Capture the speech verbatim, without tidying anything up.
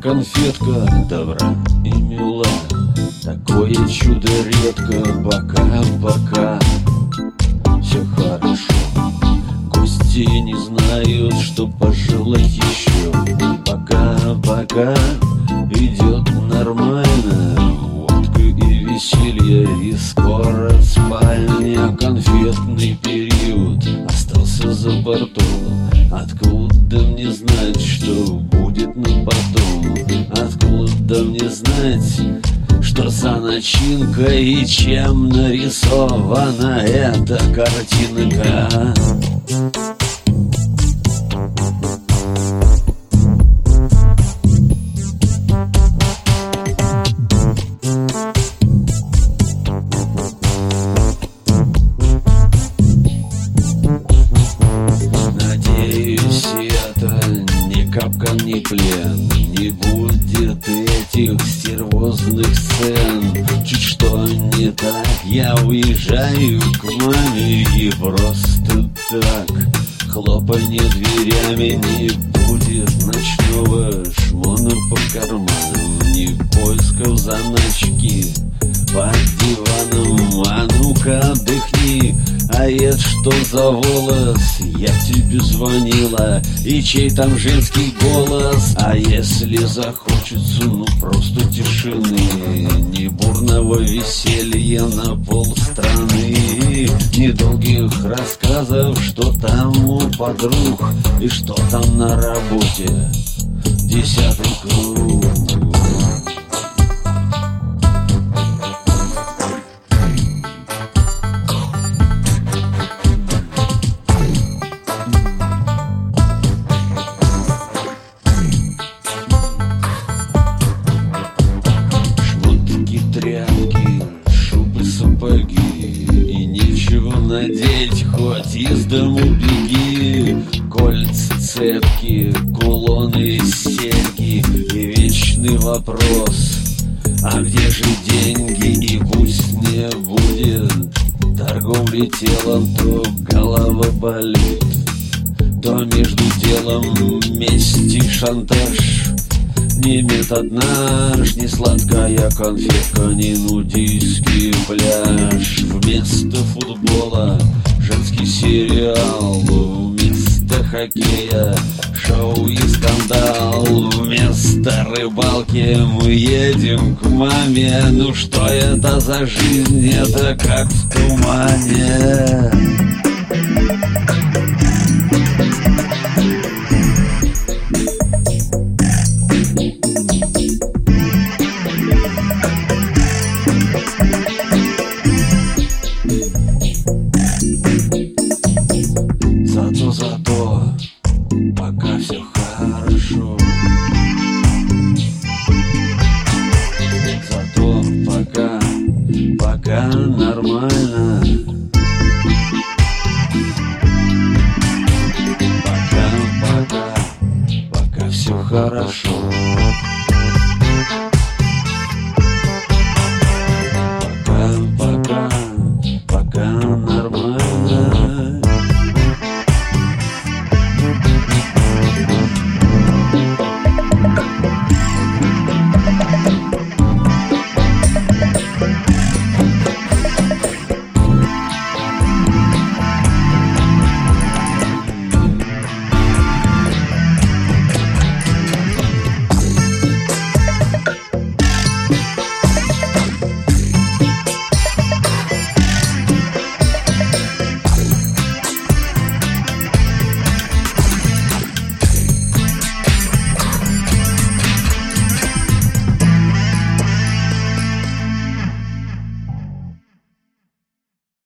конфетка добра и мила. Такое чудо редко, пока-пока все хорошо. Гости не знают, что пожелать еще. Пока-пока идет нормально. Водка и веселье, и скоро спальня. Конфетный период остался за бортом. Откуда мне знать, что будет на потом? Откуда мне знать, что за начинка и чем нарисована эта картинка? Надеюсь, это не капкан, не плен. Не будет этих стервозных сцен. Чуть что не так, я уезжаю к маме. И просто так хлопанье дверями. Не будет ночного шмона по карманам, ни поисков заначки под диваном. А ну-ка отдыхни, а это что за волос? Я тебе звонила, и чей там женский голос? А если захочется, ну просто тишины, ни бурного веселья на полстраны, ни долгих рассказов, что там у подруг и что там на работе. Десятый круг. Тряпки, шубы, сапоги, и нечего надеть, хоть из дому беги. Кольца, цепки, кулоны, серьги, и вечный вопрос: а где же деньги? И пусть не будет торговли телом, то голова болит, то между делом месть и шантаж. Не метод наш, не сладкая конфетка, не нудистский пляж. Вместо футбола женский сериал, вместо хоккея шоу и скандал. Вместо рыбалки мы едем к маме. Ну что это за жизнь? Это как в тумане.